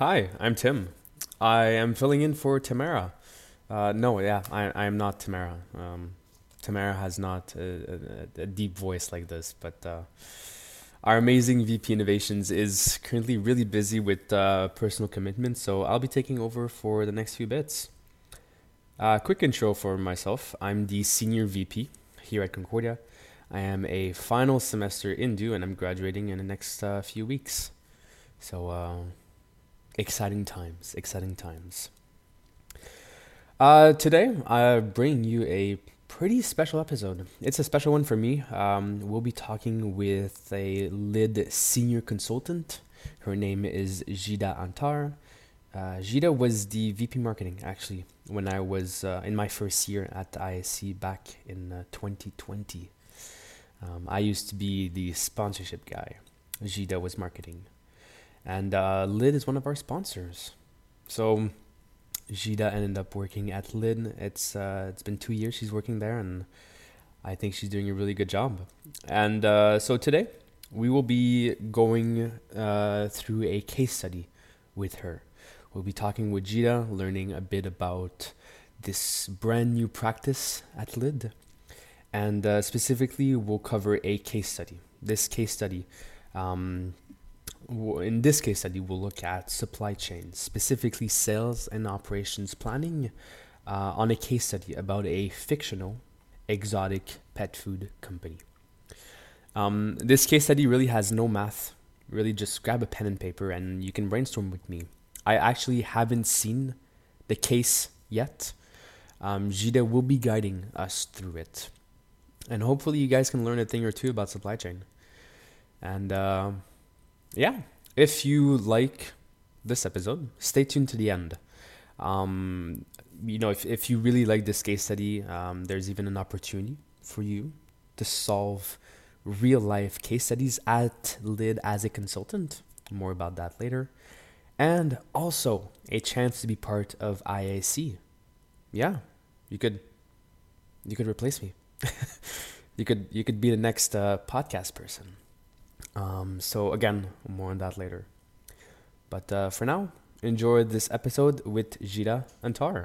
Hi, I'm Tim. I am filling in for Tamara. No, yeah, I am not Tamara. Tamara has not a deep voice like this, but our amazing VP Innovations is currently really busy with personal commitments, so I'll be taking over for the next few bits. Quick intro for myself. I'm the Senior VP here at Concordia. I am a final semester in due, and I'm graduating in the next few weeks. So, exciting times, exciting times. Today, I bring you a pretty special episode. It's a special one for me. We'll be talking with a LID senior consultant. Her name is Gida Antar. Gida was the VP marketing actually when I was in my first year at ISC back in 2020. I used to be the sponsorship guy. Gida was marketing. And LID is one of our sponsors. So Gida ended up working at LID. It's been 2 years she's working there, and I think she's doing a really good job. And so today we will be going through a case study with her. We'll be talking with Gida, learning a bit about this brand new practice at LID, and specifically we'll cover a case study. This case study um, in this case study, we'll look at supply chain, specifically sales and operations planning, on a case study about a fictional exotic pet food company. This case study really has no math. Really, just grab a pen and paper and you can brainstorm with me. I actually haven't seen the case yet. Gida will be guiding us through it. And hopefully, you guys can learn a thing or two about supply chain. And yeah, if you like this episode, stay tuned to the end. Um, if you really like this case study, there's even an opportunity for you to solve real life case studies at LID as a consultant. More about that later. And also a chance to be part of IAC. Yeah, you could replace me. You could be the next podcast person. So again, more on that later. But for now, enjoy this episode with Gira and Tar.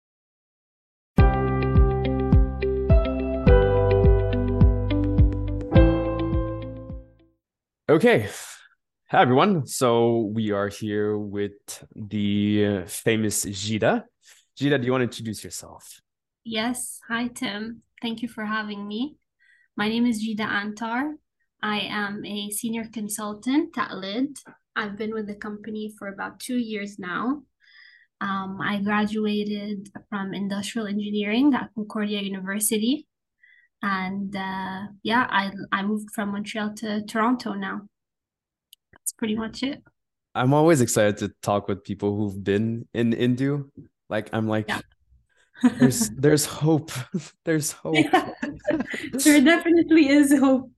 Okay, hi everyone. So we are here with the famous Gira. Gira, do you want to introduce yourself? Yes. Hi, Tim. Thank you for having me. My name is Jida Antar. I am a senior consultant at LID. I've been with the company for about 2 years now. I graduated from industrial engineering at Concordia University. And yeah, I moved from Montreal to Toronto now. That's pretty much it. I'm always excited to talk with people who've been in Indu. I'm Yeah. like, there's hope. There's hope. Yeah. There definitely is hope.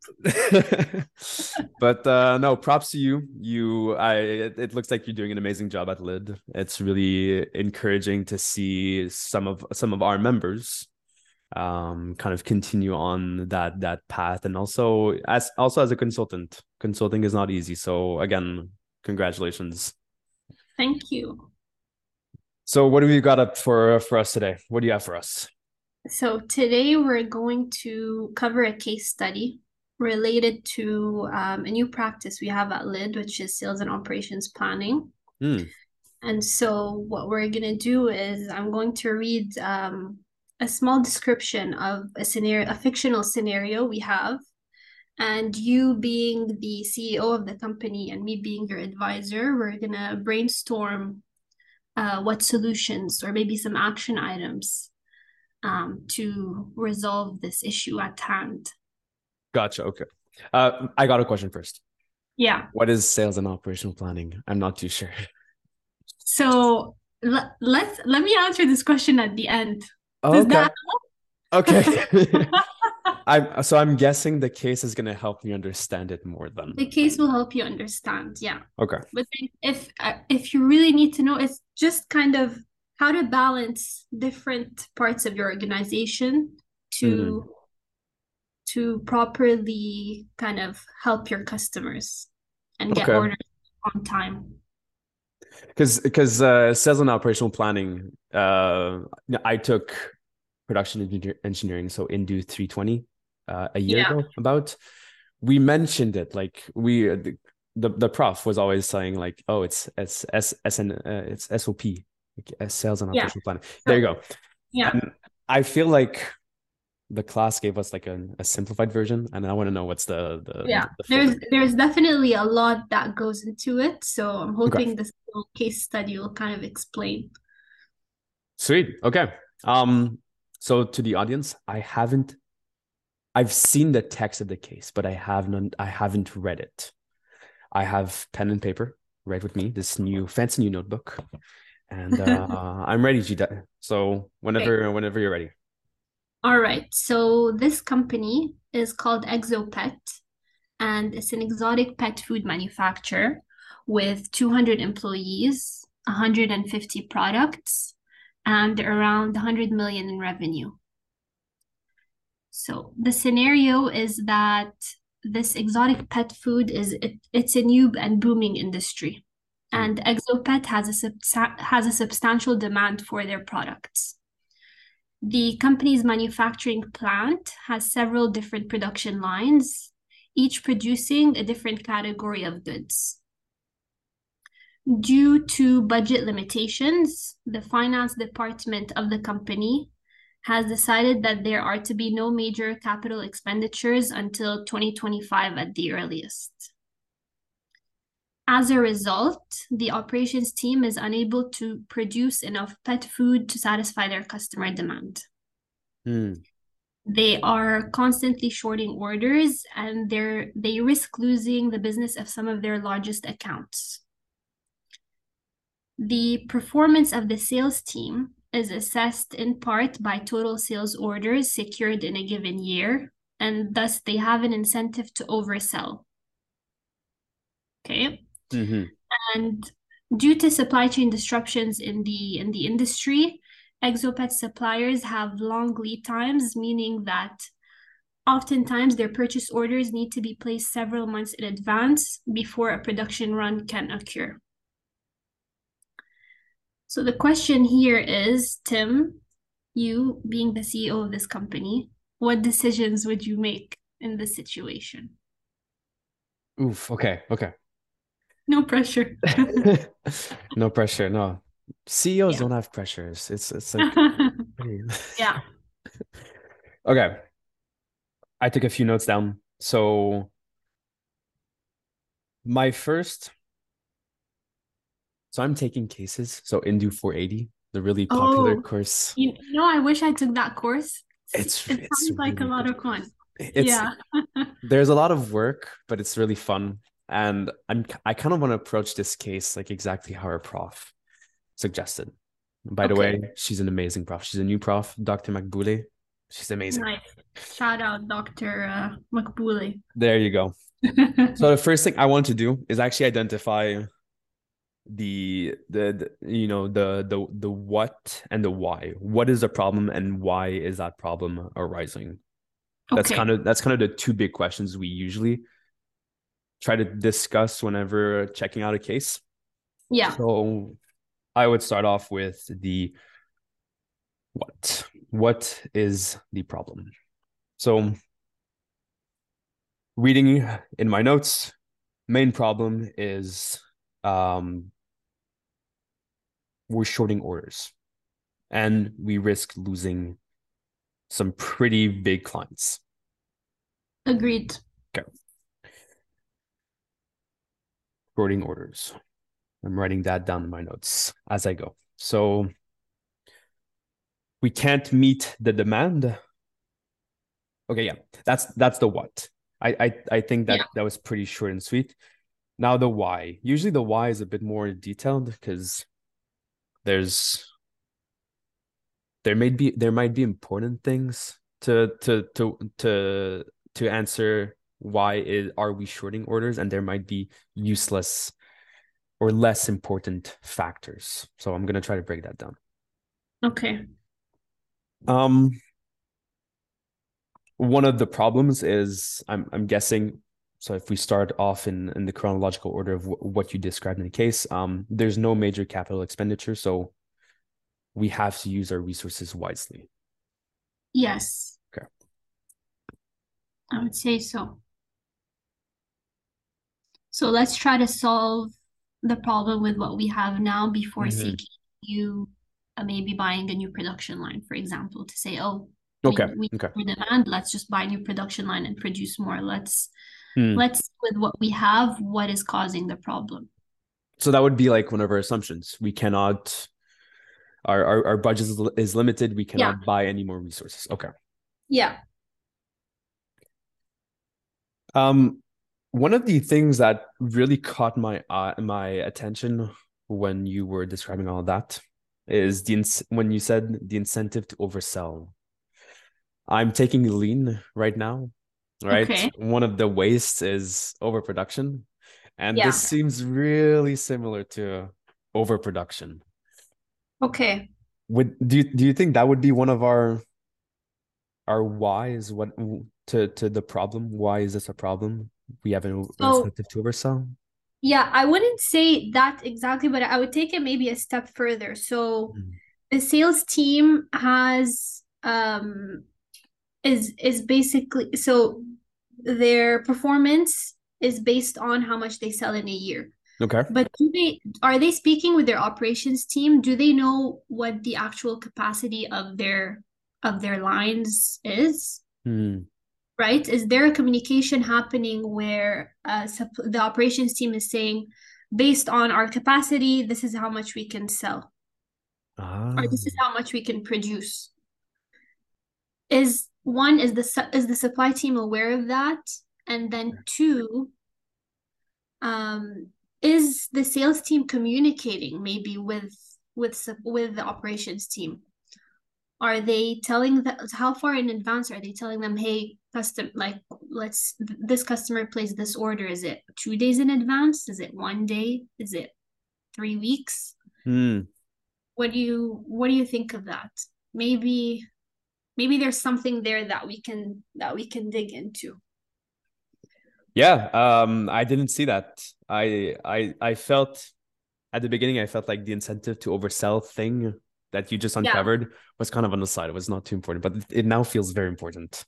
But no, props to you. It looks like you're doing an amazing job at LID. It's really encouraging to see some of our members kind of continue on that path, and also as a consultant. Consulting is not easy. So again, congratulations. Thank you. So what do we got up for us today? What do you have for us? So today we're going to cover a case study related to a new practice we have at LID, which is sales and operations planning. Hmm. And so what we're going to do is I'm going to read a small description of a fictional scenario we have. And you being the CEO of the company and me being your advisor, we're going to brainstorm what solutions or maybe some action items to resolve this issue at hand. Gotcha. Okay. I got a question first. Yeah. What is sales and operational planning? I'm not too sure. So let me answer this question at the end. Does Okay. that Okay. I'm guessing the case is gonna help me understand it more than. the case will help you understand? Yeah. Okay. But then if you really need to know, it's just kind of how to balance different parts of your organization Hmm. to properly kind of help your customers and get Okay. orders on time. Because sales and operational planning, I took engineering, so Indu 320 a year Yeah. ago. About we mentioned it like the prof was always saying like, oh, it's SOP, like sales and Yeah. operational planning. There you So, go. yeah. And I feel like the class gave us like a simplified version, and I want to know what's Yeah. the full There's version. there's definitely a lot that goes into it. So I'm Okay, hoping this little case study will kind of explain. sweet. Okay. So to the audience, I've seen the text of the case, but I haven't read it. I have pen and paper right with me, this new fancy new notebook, and I'm ready, Gita. So Okay. whenever you're ready. All right. So this company is called Exopet, and it's an exotic pet food manufacturer with 200 employees, 150 products, and around 100 million in revenue. So the scenario is that this exotic pet food it's a new and booming industry, Hmm. and Exopet has a substantial demand for their products. The company's manufacturing plant has several different production lines, each producing a different category of goods. Due to budget limitations, the finance department of the company has decided that there are to be no major capital expenditures until 2025 at the earliest. As a result, the operations team is unable to produce enough pet food to satisfy their customer demand. Hmm. They are constantly shorting orders and they risk losing the business of some of their largest accounts. The performance of the sales team is assessed in part by total sales orders secured in a given year, and thus they have an incentive to oversell. Okay. Mm-hmm. And due to supply chain disruptions in the industry, Exopet suppliers have long lead times, meaning that oftentimes their purchase orders need to be placed several months in advance before a production run can occur. So the question here is, Tim, you being the CEO of this company, what decisions would you make in this situation? Oof. Okay. Okay. No pressure. No pressure. No. CEOs Yeah. don't have pressures. It's like pretty. Yeah. Okay. I took a few notes down. So my first, so I'm taking cases. So Indu 480, the really popular Oh, course. I wish I took that course. It It's sounds like a really lot good. of fun. It's Yeah. there's a lot of work, but it's really fun. And I kind of want to approach this case like exactly how our prof suggested. By the Okay. way, she's an amazing prof. She's a new prof, Dr. Makboule. She's amazing. Nice. Shout out Dr. Makbule. There you go. So the first thing I want to do is actually identify the what and the why. What is the problem and why is that problem arising? Okay. That's kind of the two big questions we usually try to discuss whenever checking out a case. Yeah. So I would start off with the what. What is the problem? So reading in my notes, main problem is um, we're shorting orders and we risk losing some pretty big clients. Agreed. Okay. Shorting orders. I'm writing that down in my notes as I go. So we can't meet the demand. Okay, yeah, that's the what. I think Yeah. that was pretty short and sweet. Now the why. Usually the why is a bit more detailed because there's there might be important things to answer why are we shorting orders, and there might be useless or less important factors. So I'm gonna try to break that down. Okay. Um, one of the problems is I'm guessing So if we start off in the chronological order of what you described in the case, there's no major capital expenditure, so we have to use our resources wisely. Yes, Okay. I would say so. So let's try to solve the problem with what we have now before Hmm. seeking you maybe buying a new production line, for example, to say, oh, Okay. we Okay. for demand, let's just buy a new production line and produce more. Hmm. Let's with what we have, what is causing the problem. So that would be like one of our assumptions. We cannot, our budget is limited. We Yeah, cannot buy any more resources. Okay. yeah. Um, One of the things that really caught my attention when you were describing all of that is when you said the incentive to oversell. I'm taking lean right now, right? Okay. One of the wastes is overproduction, and this Yeah. seems really similar to overproduction. Okay. Do you think that would be one of our whys? What to the problem? Why is this a problem? We have an So incentive to oversell. yeah, I wouldn't say that exactly, but I would take it maybe a step further. So Mm. the sales team has is basically so their performance is based on how much they sell in a year. Okay. But are they speaking with their operations team? Do they know what the actual capacity of their lines is? Hmm. Right? Is there a communication happening where the operations team is saying, based on our capacity, this is how much we can sell, or Ah. this is how much we can produce? Is the supply team aware of that? And then two, um, is the sales team communicating maybe with the operations team? Are they telling that how far in advance are they telling them, hey, custom like let's this customer placed this order. Is it 2 days in advance? Is it 1 day? Is it 3 weeks? Hmm. What do you think of that? Maybe maybe there's something there that we can dig into. Yeah. I didn't see that. I felt at the beginning, I felt like the incentive to oversell thing that you just Yeah. uncovered was kind of on the side. It was not too important, but it now feels very important.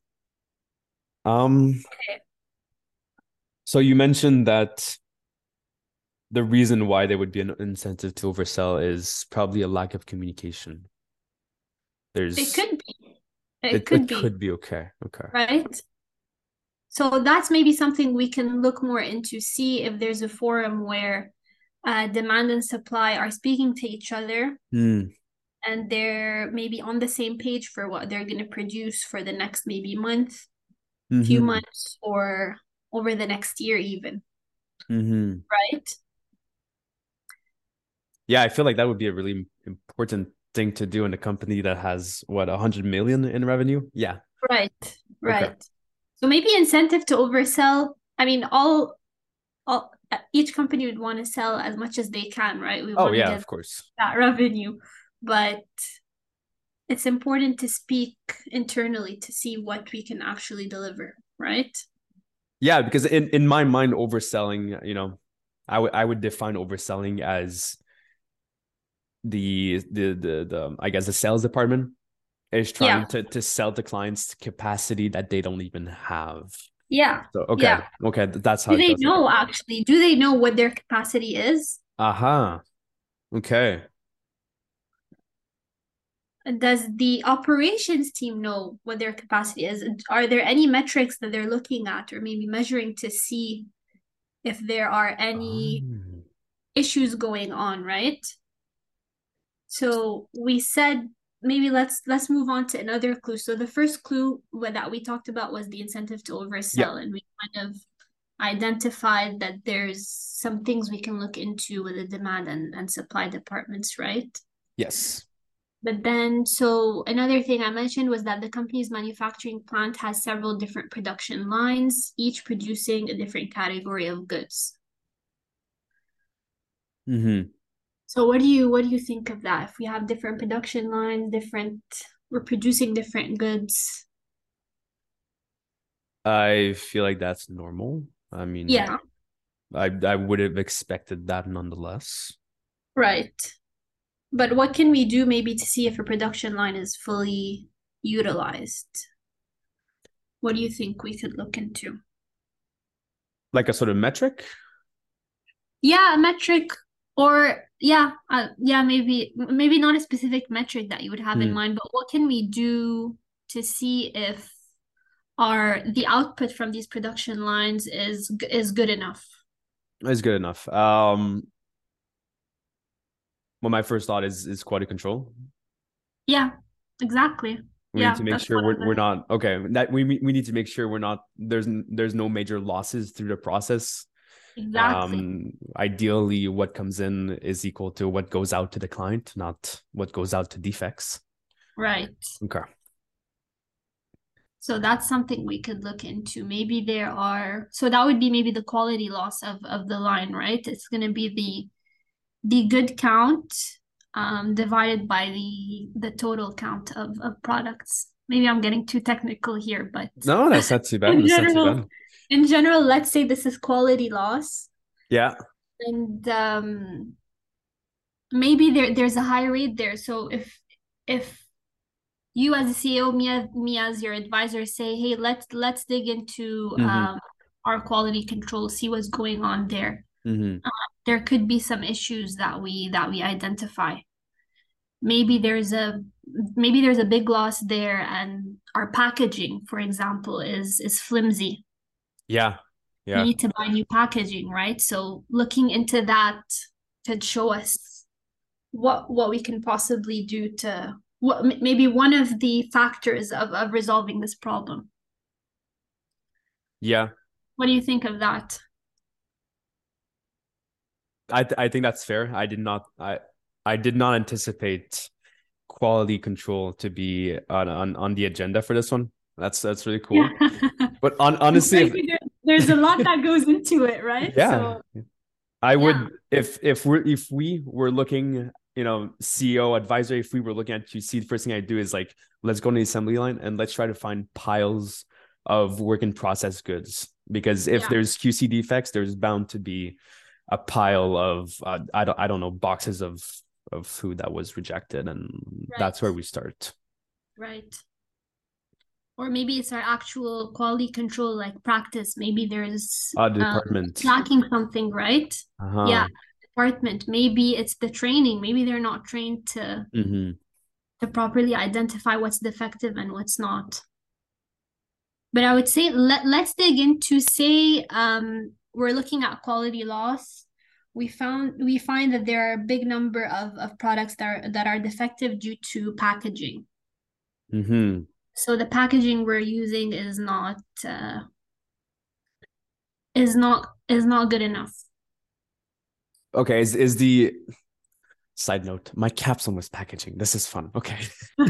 Um, Okay. so you mentioned that the reason why there would be an incentive to oversell is probably a lack of communication. It There's could be. It it could it be, could be okay. Okay. right? So that's maybe something we can look more into, see if there's a forum where demand and supply are speaking to each other Hmm. and they're maybe on the same page for what they're going to produce for the next maybe month, few Mm-hmm. months, or over the next year even, Mm-hmm. right? Yeah, I feel like that would be a really important thing to do in a company that has what 100 million in revenue. Yeah. Right, Okay. right. So maybe incentive to oversell. I mean, all each company would want to sell as much as they can, right? We Oh want to yeah, get of course. that revenue, but it's important to speak internally to see what we can actually deliver, right? Yeah, because in my mind, overselling, I would define overselling as the I guess the sales department is Yeah, trying to sell to clients capacity that they don't even have. yeah, So okay, yeah. okay, that's how Do it they goes. Okay. know actually? Do they know what their capacity is? Aha. Okay. Does the operations team know what their capacity is? Are there any metrics that they're looking at or maybe measuring to see if there are any Um, issues going on, right? So we said maybe let's move on to another clue. So the first clue that we talked about was the incentive to yeah. oversell, and we kind of identified that there's some things we can look into with the demand and supply departments, right? Yes. But then, so another thing I mentioned was that the company's manufacturing plant has several different production lines, each producing a different category of goods. Mm-hmm. So what do you think of that? If we have different production lines, we're producing different goods. I feel like that's normal. I mean, Yeah, I would have expected that nonetheless. right. But what can we do maybe to see if a production line is fully utilized? What do you think we could look into? Like a sort of metric. Yeah, a metric or yeah, maybe not a specific metric that you would have in Hmm. mind, but what can we do to see if our the output from these production lines is good enough? Is good enough. Well, my first thought is quality control. Yeah, exactly. We need Yeah, to make that's sure one of we're the not okay. That we need to make sure we're not there's no major losses through the process. exactly. Ideally, what comes in is equal to what goes out to the client, not what goes out to defects. Right. Okay. So that's something we could look into. Maybe there are, so that would be maybe the quality loss of the line, right? It's going to be the good count divided by the total count of products. Maybe I'm getting too technical here, but No, that's not too bad. in That's not too general, bad. in general, let's say this is quality loss, Yeah. and maybe there's a high rate there. So if you as a CEO, me as your advisor say, hey, let's dig into Mm-hmm. our quality control, see what's going on there. Mm-hmm. There could be some issues that we identify. Maybe there's a maybe there's a big loss there, and our packaging, for example, is flimsy. Yeah. We Yeah. need to buy new packaging, right? So looking into that could show us what we can possibly do to what maybe one of the factors of resolving this problem. Yeah. What do you think of that? I think that's fair. I did not anticipate quality control to be on the agenda for this one. That's really Yeah. cool. But honestly, if There's a lot that goes into it, right? yeah, So I yeah, would if we were looking, CEO advisory, if we were looking at QC, the first thing I do is like let's go to the assembly line and let's try to find piles of work in process goods because if yeah, there's QC defects, there's bound to be a pile of I don't know boxes of food that was rejected, and that's right, where we start. right. Or maybe it's our actual quality control like practice. Maybe there's The department. lacking something, right? Yeah, Uh-huh. department. Maybe it's the training. Maybe they're not trained Mm-hmm. to properly identify what's defective and what's not. But I would say let's dig into say we're looking at quality loss. We find that there are a big number of products that are defective due to packaging. Mm-hmm. So the packaging we're using is not good enough. Okay, is the side note, my capsule was packaging. This is fun. Okay.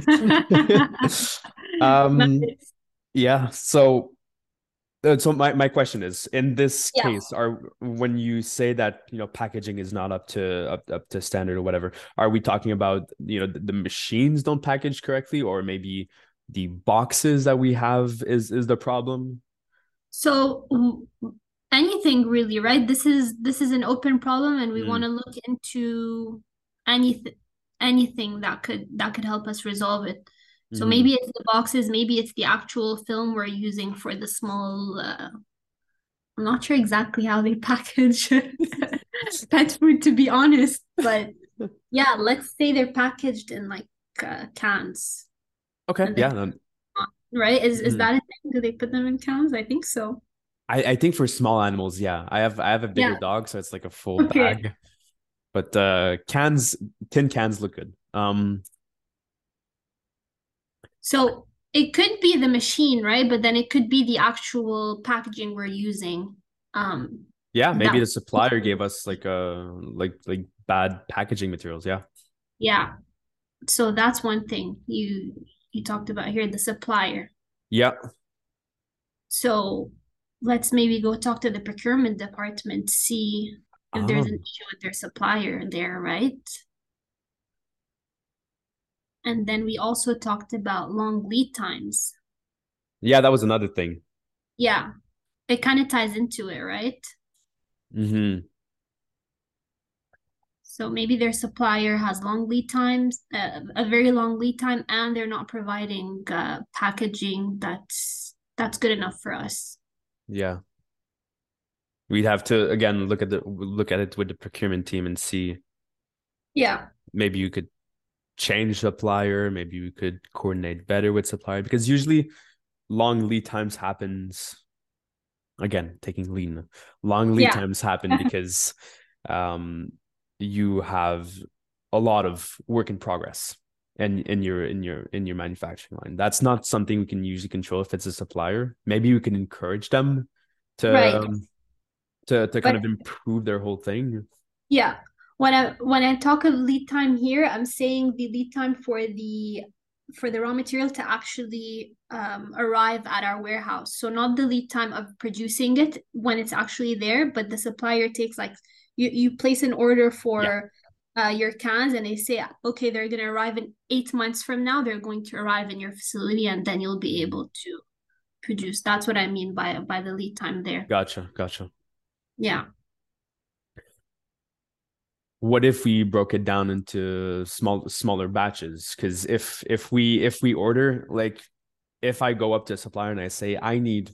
um, Nice. yeah. So my question is, in this Yeah. case, are when you say that packaging is not up to standard or whatever, are we talking about the machines don't package correctly, or maybe the boxes that we have is the problem? So anything really, right? This is an open problem, and we want Mm, to look into anything anything that could help us resolve it. So mm-hmm. maybe it's the boxes, maybe it's the actual film we're using for the small. I'm not sure exactly how they package pet food, to be honest, but yeah, let's say they're packaged in like cans, Okay. and Yeah. they right? Is Mhm. that a thing? Do they put them in cans? I think so. I think for small animals, yeah. I have a bigger Yeah. dog, so it's like a full Okay. bag. But tin cans look good. So it could be the machine, right? But then it could be the actual packaging we're using. Um, Yeah, maybe that the supplier gave us like bad packaging materials. Yeah. yeah. So that's one thing you talked about here, the supplier. Yeah. So let's maybe go talk to the procurement department, see if there's an Um, issue with their supplier there, right? And then we also talked about long lead times. yeah, that was another thing. Yeah, it kind of ties into it, right? Mm-hmm. So maybe their supplier has long lead times, a very long lead time, and they're not providing packaging that's good enough for us. Yeah. We'd have to again look at it with the procurement team and see Yeah. maybe you could change supplier, maybe you could coordinate better with supplier because usually long lead times happens again taking lean. Long lead Yeah. times happen because um you have a lot of work in progress and in your manufacturing line. That's not something we can usually control if it's a supplier. Maybe we can encourage them to Right. to kind But of improve their whole thing. yeah, when I talk of lead time here, I'm saying the lead time for the raw material to actually arrive at our warehouse. So not the lead time of producing it when it's actually there, but the supplier takes like you place an order Yeah, for your cans and they say, okay, they're gonna arrive in 8 months from now. They're going to arrive in your facility and then you'll be able to produce. That's what I mean by the lead time there. gotcha. Yeah. What if we broke it down into smaller batches? Because if we order like if I go up to a supplier and I say I need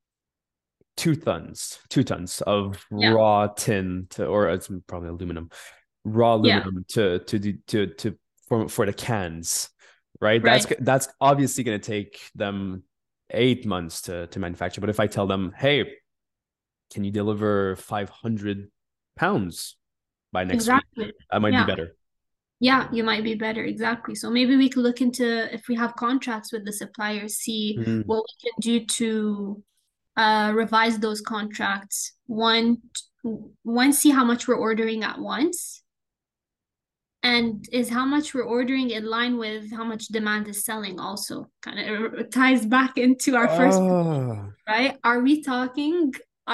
2 tons of Yeah. raw tin to, or it's probably aluminum, raw Yeah. aluminum to for the cans, right? That's Right. that's obviously going to take them 8 months to manufacture. But if I tell them, hey, can you deliver 500 pounds by next week? Exactly. That might be Yeah. better. Yeah, you might be better. Exactly. So maybe we could look into if we have contracts with the suppliers, see Mm. what we can do to revise those contracts. One, see how much we're ordering at once, and is how much we're ordering in line with how much demand is selling also. Kind of ties back into our first point, Oh, right? Are we talking,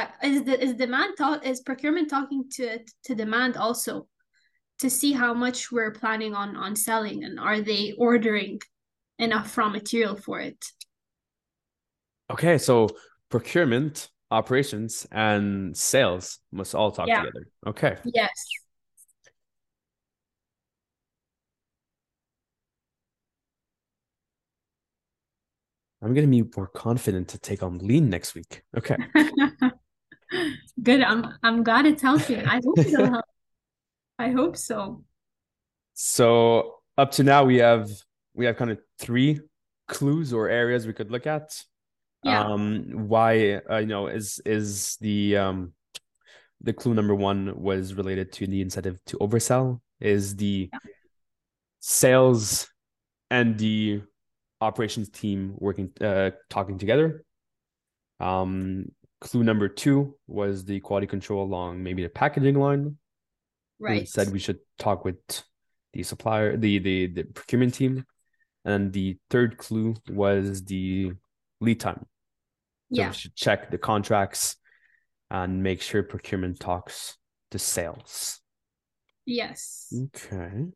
is procurement talking to demand also? To see how much we're planning on selling and are they ordering enough raw material for it. okay. So procurement, operations, and sales must all talk Yeah. together. Okay. Yes. I'm gonna be more confident to take on lean next week. Okay. Good. I'm glad it's helping. I hope it'll help. I hope so. So up to now we have kind of three clues or areas we could look at. Yeah. Why is the clue number one was related to the incentive to oversell is the sales and the operations team working talking together. Um, Clue number two was the quality control along maybe the packaging line. We Right. said we should talk with the supplier, the procurement team. And the third clue was the lead time. So we Yeah. should check the contracts and make sure procurement talks to sales. Yes. Okay.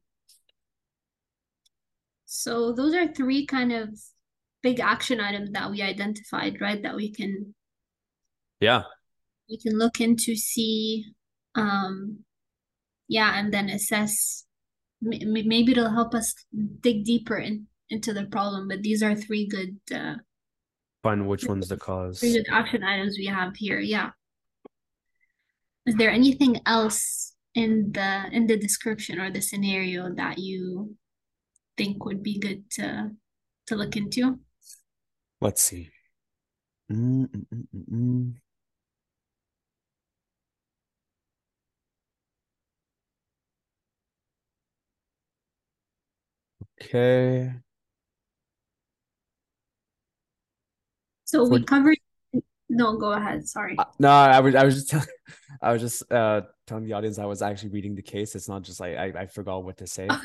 So those are three kind of big action items that we identified, right? That Yeah. we can look into, see, um, yeah, and then assess. Maybe it'll help us dig deeper into the problem. But these are Find which one's the three cause. good action items we have here. Yeah. Is there anything else in the description or the scenario that you think would be good to look into? Let's see. Mm, mm, mm, mm, mm. Okay. So For we covered. No, go ahead. Sorry. no, I was just I was just telling the audience I was actually reading the case. It's not just like I forgot what to say.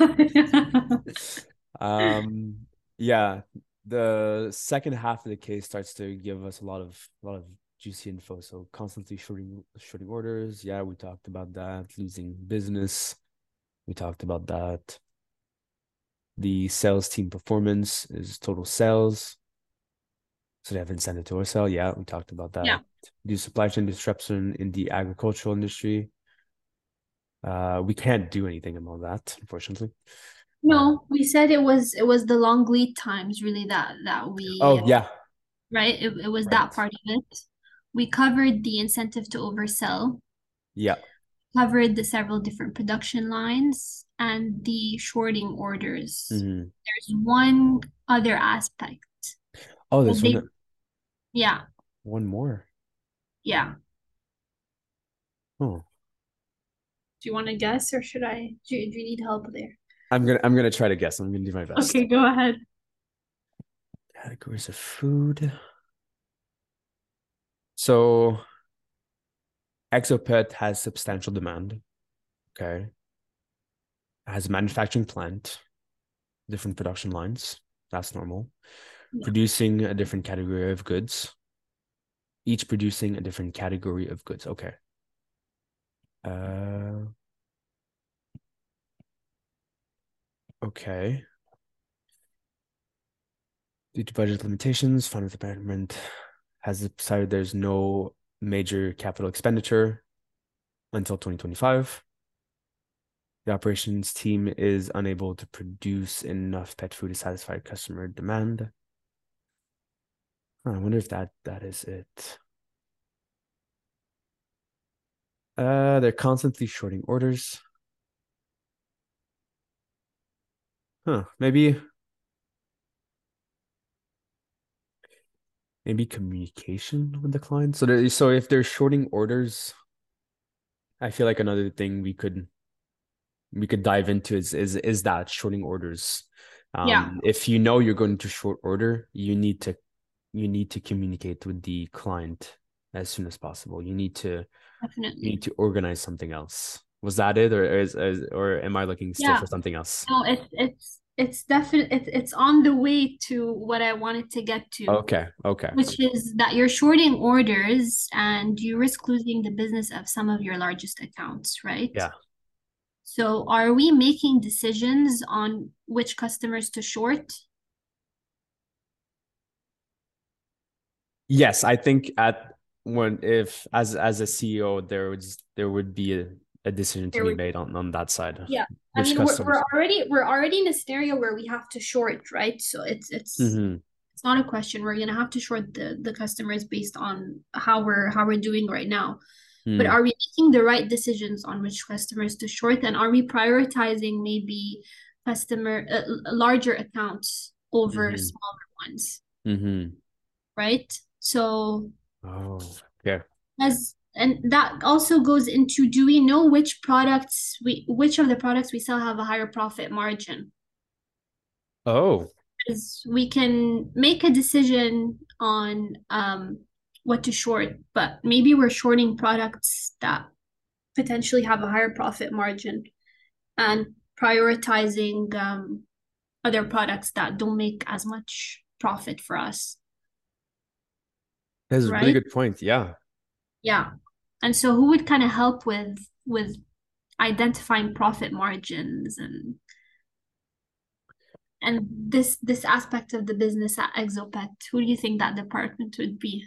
Um, yeah, the second half of the case starts to give us a lot of juicy info. So constantly shorting orders. Yeah, we talked about that. Losing business. We talked about that. The sales team performance is total sales. So they have incentive to sell. Yeah, we talked about Yeah. that. Do supply chain disruption in the agricultural industry. We can't do anything about that, unfortunately. Uh, No, we said it was the long lead times really that we oh yeah, right? It was that right. part of it. We covered the incentive to oversell, Yeah. covered the several different production lines, and the shorting orders. Hmm. There's one other aspect. Oh, Well, there's they, yeah, one more. yeah. Oh, Do you want to guess or should I? Do you need help there? I'm gonna try to guess. I'm gonna do my best. Okay, go ahead. Categories of food. So Exopet has substantial demand. Okay. It has a manufacturing plant, different production lines. That's normal. Yeah. Producing a different category of goods. Each producing a different category of goods. Okay. Uh, okay. Due to budget limitations, finance department has decided there's no major capital expenditure until 2025. The operations team is unable to produce enough pet food to satisfy customer demand. I wonder if that is it. They're constantly shorting orders. Huh. Maybe communication with the client. So if they're shorting orders, I feel like another thing we could dive into is that shorting orders. Yeah, If you know you're going to short order, you need to communicate with the client as soon as possible. You need definitely. to organize something else. Was that it, or am I looking still Yeah. for something else? No, it's definitely it's on the way to what I wanted to get to, Okay, okay. which is that you're shorting orders and you risk losing the business of some of your largest accounts, right? Yeah. So are we making decisions on which customers to short? Yes, I think at when if as a CEO there would be a decision to There be we made on that side. Yeah. I Which mean, we're, customers? we're already we're already in a scenario where we have to short, right? So Mm-hmm. it's not a question. We're gonna have to short the customers based on how we're doing right now. But Mm-hmm. are we making the right decisions on which customers to short? And are we prioritizing maybe larger accounts over Mm-hmm. smaller ones, Mm-hmm. right? So Oh, yeah. as and that also goes into, do we know which of the products we sell have a higher profit margin? Oh, Because we can make a decision on what to short, but maybe we're shorting products that potentially have a higher profit margin and prioritizing other products that don't make as much profit for us, that's a really right? good point. Yeah. Yeah. And so who would kind of help with identifying profit margins and this aspect of the business at Exopet? Who do you think that department would be?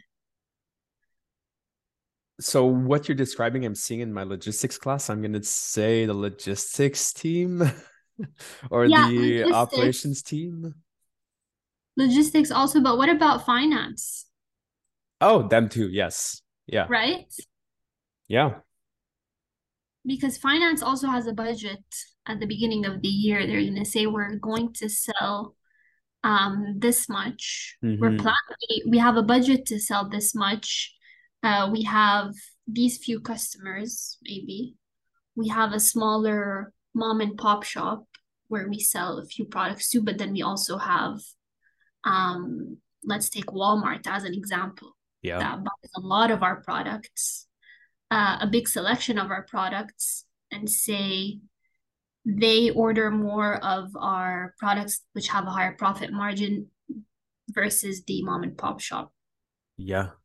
So what you're describing, I'm seeing in my logistics class. I'm gonna say the logistics team or Yeah, the operations team. logistics also, but what about finance, Oh, them too. Yes. Yeah. right? Yeah. Because finance also has a budget at the beginning of the year. They're going to say we're going to sell this much. Mm-hmm. We have a budget to sell this much. We have these few customers, maybe. We have a smaller mom and pop shop where we sell a few products too, but then we also have let's take Walmart as an example Yeah. that buys a lot of our products, a big selection of our products, and say they order more of our products which have a higher profit margin versus the mom and pop shop. Yeah.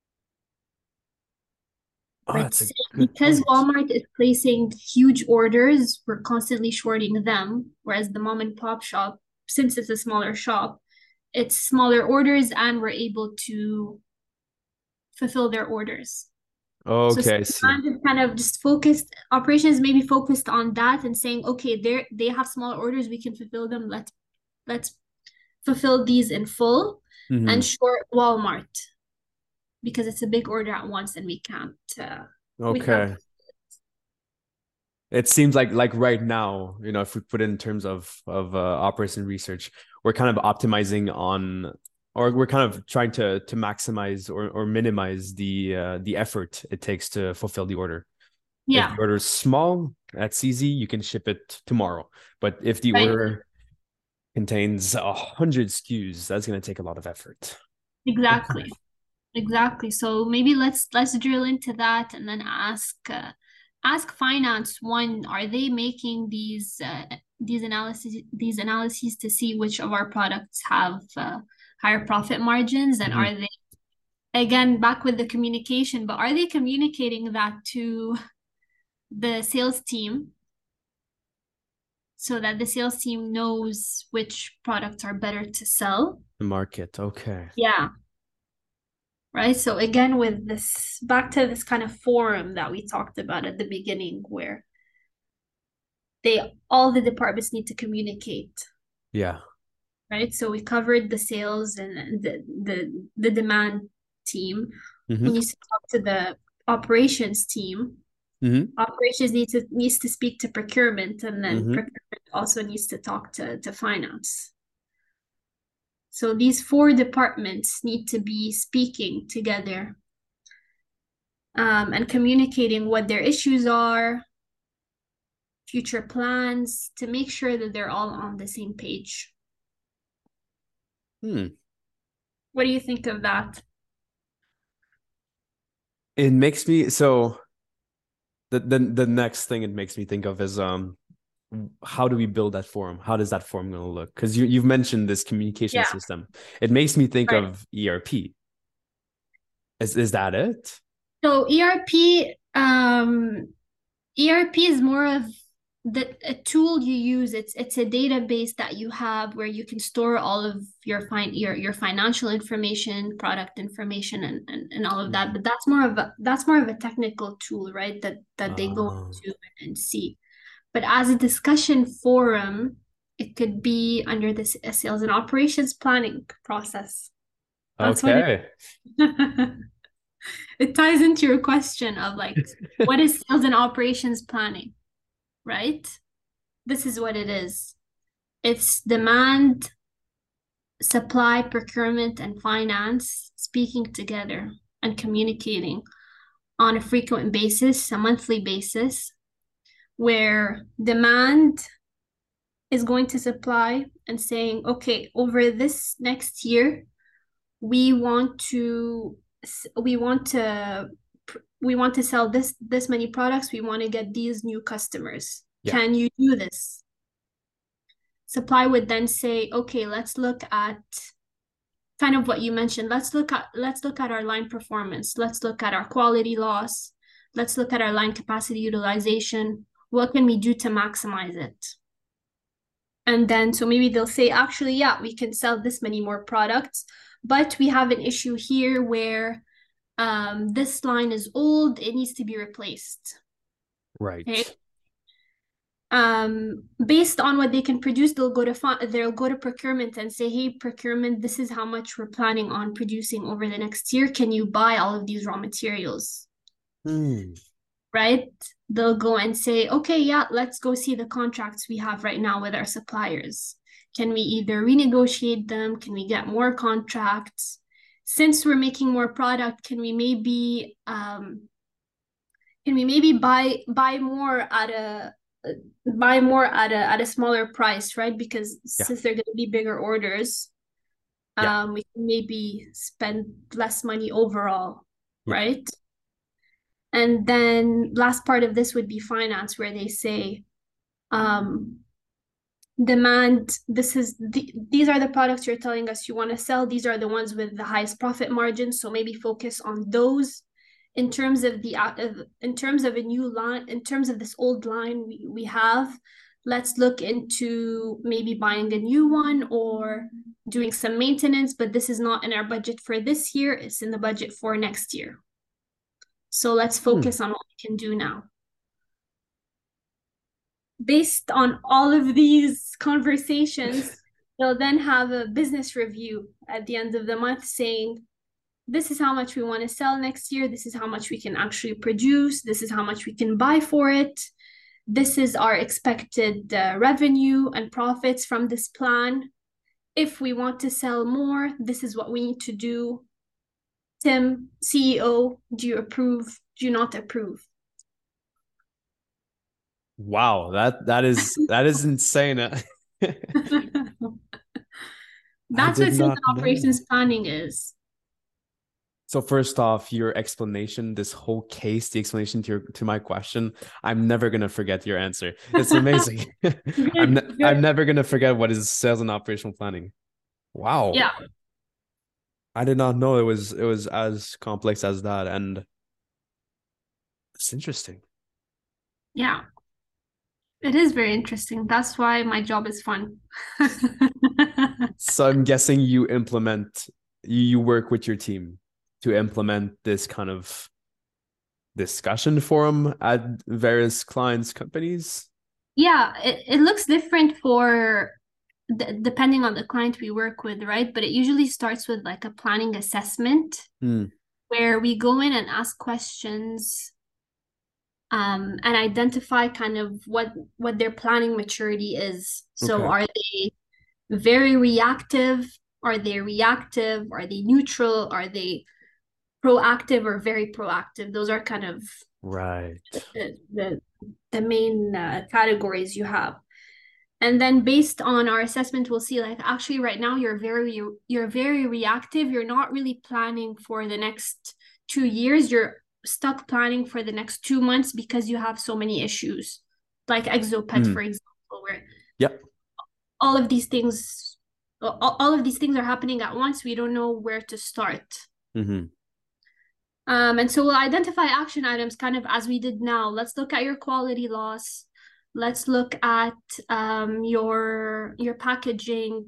Oh, Right. that's a So good because point. Walmart is placing huge orders, we're constantly shorting them, whereas the mom and pop shop, since it's a smaller shop, it's smaller orders and we're able to fulfill their orders. So Okay, I see. demand is kind of just focused, operations maybe focused on that and saying, okay, they have smaller orders, we can fulfill them. Let's fulfill these in full and Hmm. short Walmart because it's a big order at once and we can't. Okay. It seems like right now, if we put it in terms of operation research, we're kind of optimizing on, or we're kind of trying to maximize or minimize the effort it takes to fulfill the order. If the Yeah, order is small, that's easy. You can ship it tomorrow. But if the right. order contains 100 SKUs, that's going to take a lot of effort. Okay. Exactly. Exactly. So maybe let's drill into that and then ask finance one, are they making these analyses to see which of our products have higher profit margins, and Hmm. are they, again, back with the communication, but are they communicating that to the sales team so that the sales team knows which products are better to sell? The market. Okay. Yeah. Right. So again, with this, back to this kind of forum that we talked about at the beginning, where all the departments need to communicate, Yeah. right? So we covered the sales and the demand team. We Hmm. need to talk to the operations team. Hmm. Operations needs to speak to procurement, and then Hmm. procurement also needs to talk to finance. So these four departments need to be speaking together, and communicating what their issues are, future plans, to make sure that they're all on the same page. Hmm. What do you think of that? It makes me so the next thing it makes me think of is how do we build that forum? How does that forum going to look? Because you've mentioned this communication Yeah, system. It makes me think right. of ERP. Is that it? So ERP is more of a tool you use. It's a database that you have where you can store all of your financial information, product information, and all of that. Mhm. But that's more of a technical tool, right? That they go Oh, into and see. But as a discussion forum, it could be under this a sales and operations planning process. That's what it okay. it ties into your question of like, what is sales and operations planning, right? This is what it is. It's demand, supply, procurement, and finance speaking together and communicating on a frequent basis, a monthly basis, where demand is going to supply and saying, okay, over this next year, we want to we want to we want to sell this many products. We want to get these new customers. Yeah. Can you do this? Supply would then say, okay, let's look at kind of what you mentioned. Let's look at our line performance. Let's look at our quality loss. Let's look at our line capacity utilization. What can we do to maximize it? And then, so maybe they'll say, actually, yeah, we can sell this many more products, but we have an issue here where this line is old, it needs to be replaced. Okay. Right. Based on what they can produce, they'll go to procurement and say, hey, procurement, this is how much we're planning on producing over the next year. Can you buy all of these raw materials? Hmm. Right? They'll go and say, okay, yeah, let's go see the contracts we have right now with our suppliers. Can we either renegotiate them? Can we get more contracts? Since we're making more product, can we maybe buy more at a smaller price, right? Because Yeah. since they're going to be bigger orders, Yeah. we can maybe spend less money overall, Yeah. right? And then last part of this would be finance, where they say, um, demand, these are the products you're telling us you want to sell. These are the ones with the highest profit margins. So maybe focus on those in terms of a new line, in terms of this old line we have. let's look into maybe buying a new one or doing some maintenance, but this is not in our budget for this year, it's in the budget for next year. So let's Hmm. focus on what we can do now. Based on all of these conversations, they'll then have a business review at the end of the month saying, this is how much we want to sell next year. This is how much we can actually produce. This is how much we can buy for it. This is our expected revenue and profits from this plan. If we want to sell more, this is what we need to do. Tim, CEO, do you approve? Do you not approve? Wow, that is insane. I That's did what sales not and know. operations planning is. So first off, your explanation, this whole case, the explanation to my question, I'm never gonna forget your answer. It's amazing. Good, I'm good. never gonna forget what is sales and operational planning. Wow. Yeah, I did not know it was as complex as that, and it's interesting. yeah. It is very interesting. That's why my job is fun. So I'm guessing you work with your team to implement this kind of discussion forum at various clients' companies. Yeah, it looks different for depending on the client we work with, right? But it usually starts with like a planning assessment Hmm. where we go in and ask questions and identify kind of what their planning maturity is. So Okay. are they very reactive? Are they reactive? Are they neutral? Are they proactive or very proactive? Those are kind of Right. the main categories you have. And then based on our assessment, we'll see like actually right now you're very reactive. You're not really planning for the next 2 years. You're stuck planning for the next 2 months because you have so many issues, like Exopet, Hmm. for example, where Yep. all of these things all of these things are happening at once. We don't know where to start. Mm-hmm. And so we'll identify action items kind of as we did now. Let's look at your quality loss. Let's look at your packaging,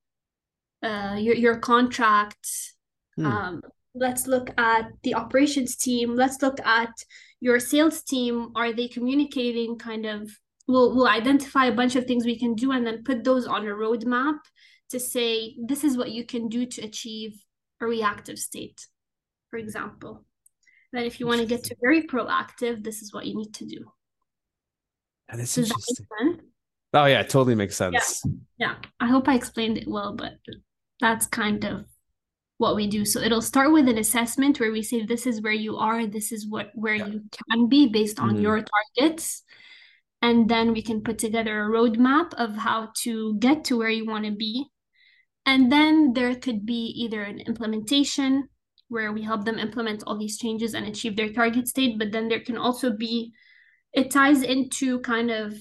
your contracts. Hmm. Um, let's look at the operations team. Let's look at your sales team. Are they communicating kind of? We'll identify a bunch of things we can do and then put those on a roadmap to say this is what you can do to achieve a reactive state, for example. Then if you want to get Interesting. to very proactive, this is what you need to do. That is Does that make interesting. sense? Oh yeah, it totally makes Yeah. sense. Yeah. I hope I explained it well, but that's kind of what we do. So it'll start with an assessment where we say this is where you are, this is where Yeah. you can be based on Mm-hmm. your targets. And then we can put together a roadmap of how to get to where you want to be. And then there could be either an implementation where we help them implement all these changes and achieve their target state, but then there can also be it ties into kind of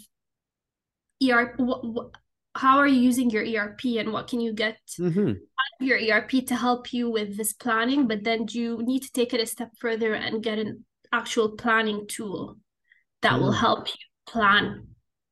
ERP. How are you using your ERP and what can you get Mm-hmm. out of your ERP to help you with this planning? But then do you need to take it a step further and get an actual planning tool that will Mm. help you plan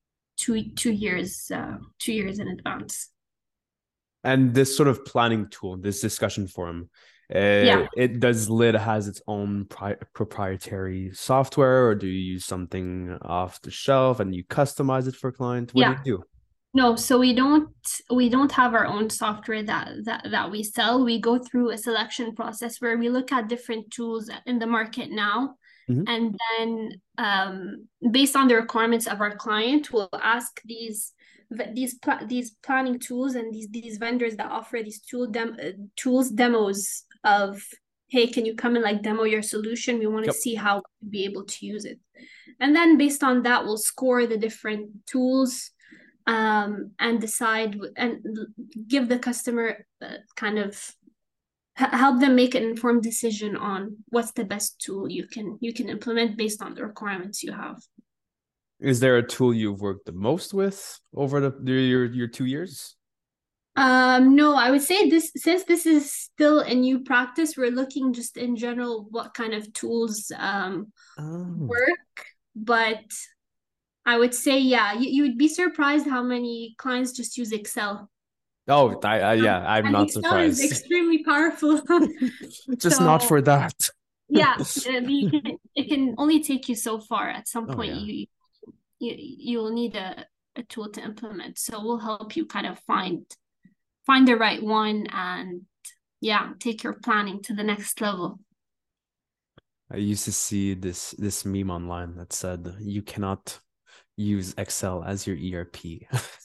2 years in advance? And this sort of planning tool, this discussion forum, Yeah. it does Lid has its own proprietary software, or do you use something off the shelf and you customize it for a client? What do you Yeah. do? No, so we don't have our own software that we sell. We go through a selection process where we look at different tools in the market now, Mm-hmm. and then based on the requirements of our client, we'll ask these planning tools and these vendors that offer these tools demos of, hey, can you come and like demo your solution? We want to Yep. see how we be able to use it. And then based on that, we'll score the different tools and decide and give the customer kind of help them make an informed decision on what's the best tool you can implement based on the requirements you have. Is there a tool you've worked the most with over your 2 years? No, I would say this since this is still a new practice, we're looking just in general what kind of tools Oh. work, but I would say, yeah, you would be surprised how many clients just use Excel. Oh, yeah, I'm And not Excel is surprised. extremely powerful. Just not So for that. yeah, it can only take you so far. At some Oh point, yeah. you'll need a tool to implement. So we'll help you kind of find the right one and yeah, take your planning to the next level. I used to see this meme online that said you cannot use Excel as your ERP.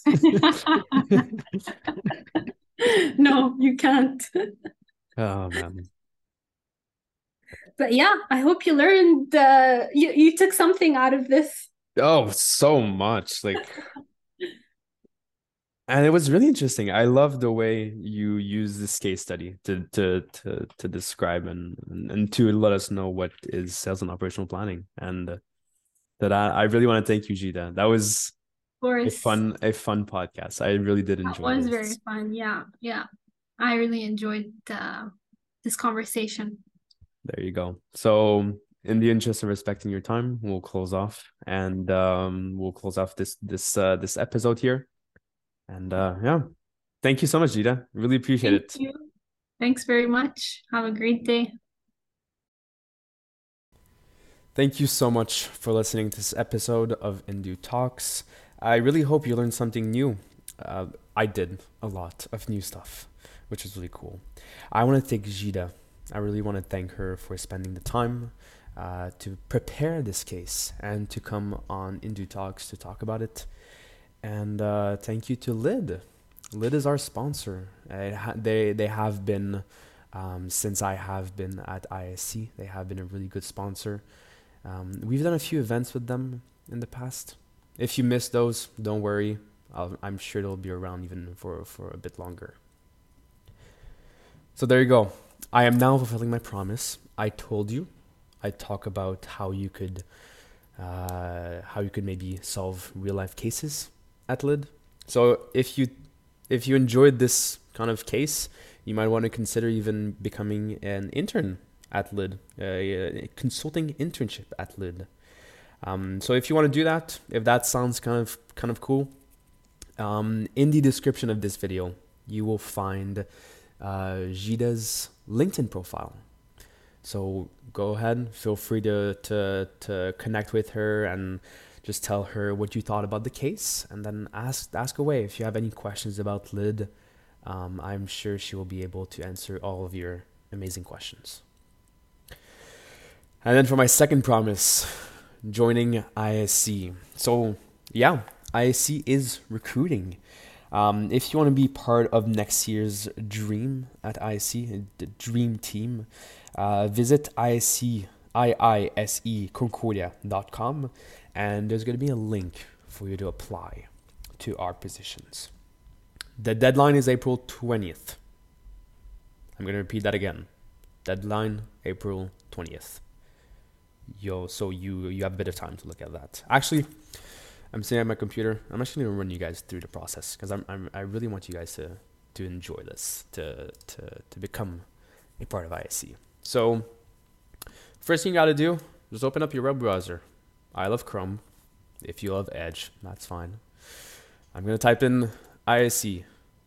No, you can't. Oh man. But yeah, I hope you learned you took something out of this. Oh, so much. Like, and it was really interesting. I love the way you use this case study to describe and to let us know what is sales and operational planning. And that I really want to thank you, Gita. That was Of course, a fun podcast. I really did that enjoy was very this. fun. Yeah, yeah. I really enjoyed this conversation. There you go. So, in the interest of respecting your time, we'll close off and we'll close off this episode here. And yeah, thank you so much, Gita. Really appreciate Thank it. you. Thanks very much. Have a great day. Thank you so much for listening to this episode of Indu Talks. I really hope you learned something new. I did a lot of new stuff, which is really cool. I want to thank Gita. I really want to thank her for spending the time to prepare this case and to come on Indu Talks to talk about it. And thank you to Lid. Lid is our sponsor. They have been since I have been at ISC. They have been a really good sponsor. We've done a few events with them in the past. If you missed those, don't worry. I'm sure they'll be around even for a bit longer. So there you go. I am now fulfilling my promise. I told you I'd talk about how you could maybe solve real life cases at LID. So if you enjoyed this kind of case, you might want to consider even becoming an intern at LID, a consulting internship at LID. So if you want to do that, if that sounds kind of cool, in the description of this video, you will find Gita's LinkedIn profile. So go ahead, feel free to connect with her and just tell her what you thought about the case, and then ask away if you have any questions about LID. I'm sure she will be able to answer all of your amazing questions. And then for my second promise, joining ISC. So yeah, ISC is recruiting. If you want to be part of next year's dream at ISC, the dream team, visit IISE Concordia.com, and there's going to be a link for you to apply to our positions. The deadline is April 20th. I'm going to repeat that again. Deadline April 20th. So you have a bit of time to look at that. Actually, I'm sitting at my computer. I'm actually going to run you guys through the process because I really want you guys to enjoy this, to become a part of ISC. So first thing you got to do, just open up your web browser. I love Chrome. If you love Edge, that's fine. I'm going to type in ISC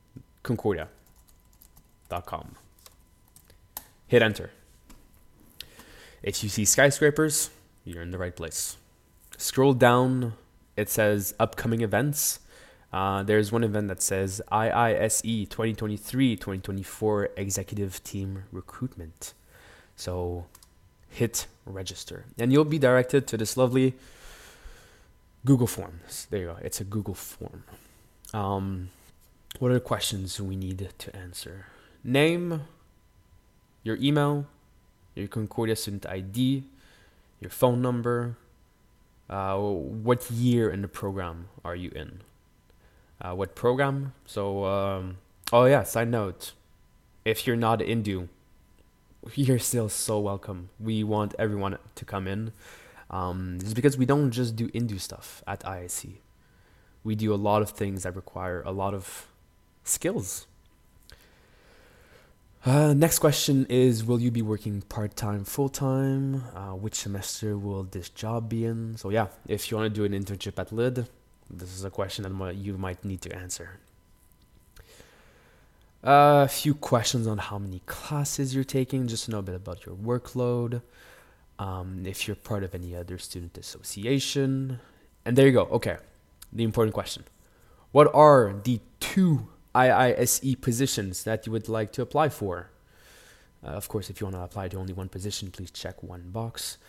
Concordia.com. Hit enter. If you see skyscrapers, you're in the right place. Scroll down, it says upcoming events. There's one event that says IISE 2023-2024 Executive Team Recruitment. So hit register, and you'll be directed to this lovely Google Forms. There you go. It's a Google form. What are the questions we need to answer? Name, your email, your Concordia student ID, your phone number, what year in the program are you in? What program? So, oh yeah, side note. If you're not Indu, you're still so welcome. We want everyone to come in. Just because we don't just do Indu stuff at ISC. We do a lot of things that require a lot of skills. Next question is, will you be working part-time, full-time? Which semester will this job be in? So yeah, if you want to do an internship at LID, this is a question that you might need to answer. A few questions on how many classes you're taking, just to know a bit about your workload. If you're part of any other student association. And there you go. Okay, the important question. What are the 2 IISE positions that you would like to apply for? Of course, if you want to apply to only one position, please check one box.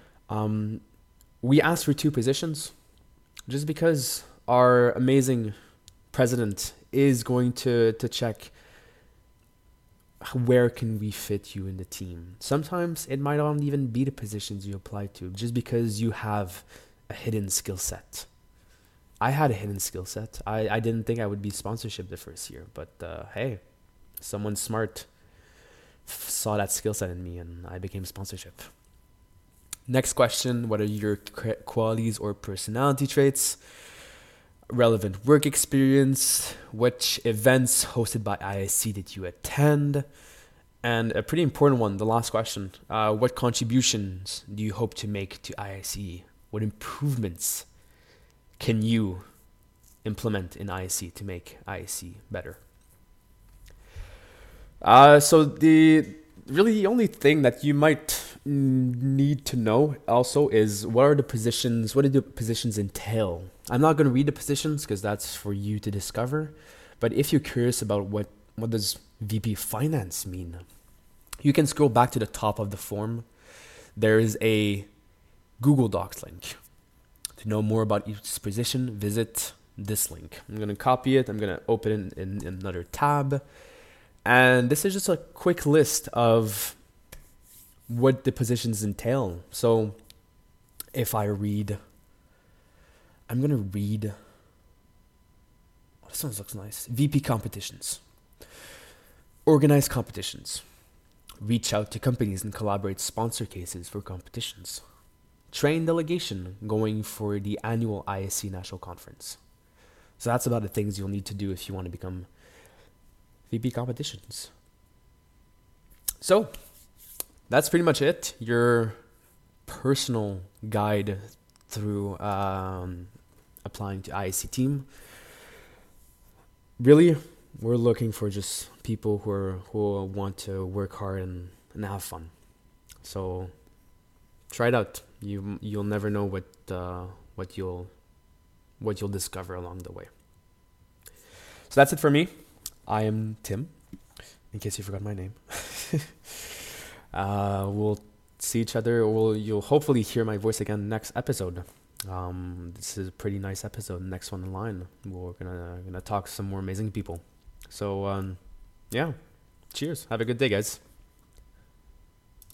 We asked for 2 positions just because our amazing president is going to check where can we fit you in the team. Sometimes it might not even be the positions you apply to, just because you have a hidden skill set. I had a hidden skill set. I didn't think I would be sponsorship the first year, but hey, someone smart saw that skill set in me and I became sponsorship. Next question, what are your qualities or personality traits? Relevant work experience, which events hosted by IISc did you attend? And a pretty important one, the last question, what contributions do you hope to make to IISc? What improvements can you implement in IISc to make IISc better? So the only thing that you might need to know also is what do the positions entail? I'm not going to read the positions because that's for you to discover. But if you're curious about what does VP Finance mean, you can scroll back to the top of the form. There is a Google Docs link. To know more about each position, visit this link. I'm going to copy it. I'm going to open it in another tab. And this is just a quick list of what the positions entail. So if I'm going to read, this one looks nice. VP competitions. Organize competitions. Reach out to companies and collaborate sponsor cases for competitions. Train delegation going for the annual IISc National Conference. So that's about the things you'll need to do if you want to become VP competitions. So that's pretty much it. Your personal guide through applying to IISc team. Really, we're looking for just people who want to work hard and have fun. So try it out. You'll never know what you'll discover along the way. So that's it for me. I am Tim, in case you forgot my name. We'll see each other. You'll hopefully hear my voice again next episode. This is a pretty nice episode. Next one in line. We're gonna talk to some more amazing people. So yeah, cheers. Have a good day, guys.